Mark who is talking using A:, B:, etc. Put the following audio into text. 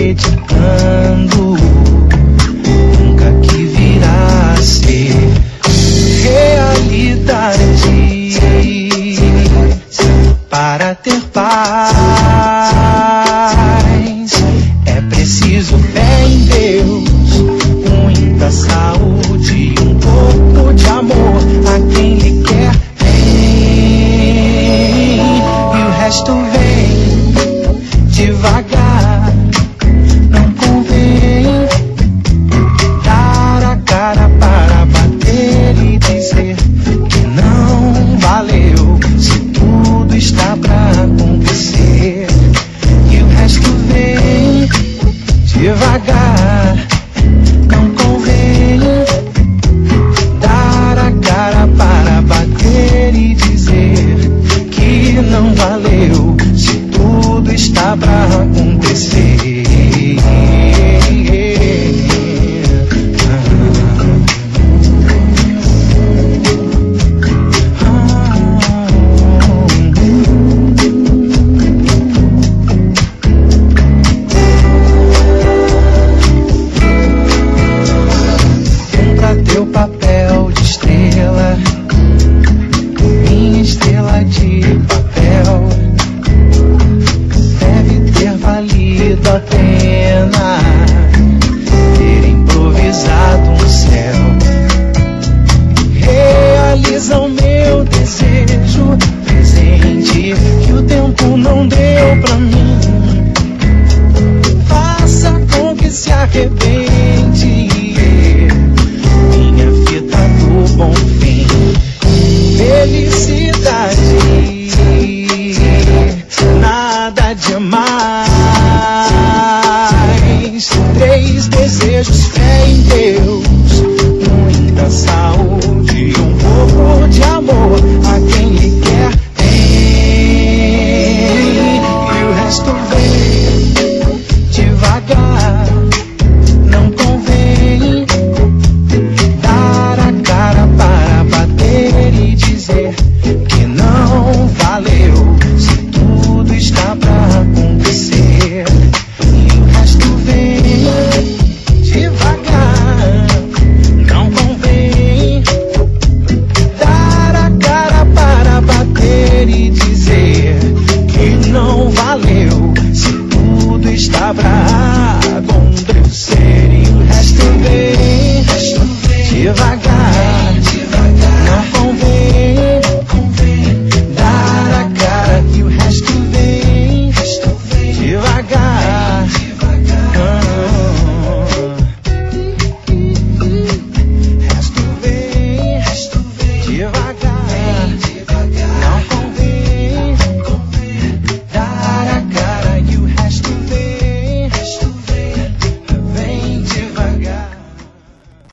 A: acreditando nunca que virá a ser realidade. Para ter paz é preciso fé em Deus, muita saúde e um pouco de amor a quem lhe quer bem, e o resto vem devagar. Não convém dar a cara para bater e dizer que não valeu, se tudo está pra acontecer, e o resto vem devagar. Não convém dar a cara para bater e dizer que não valeu, se tudo está pra acontecer. Cumpra teu papel de estrela, minha estrela de papel. Deve ter valido a pena ter improvisado um céu. Realiza o meu desejo presente que o tempo não deu pra mim. Faça com que se arrebente minha fita do bom fim. Felicidade, nada demais. 3 desejos, fé em Deus, muita saúde e um pouco de amor a quem lhe quer bem, e o resto vem devagar. Não convém dar a cara para bater e dizer que não valeu, se tudo está pra acontecer, e o resto vem devagar. Não convém dar a cara para bater e dizer que não valeu, se tudo está pra acontecer.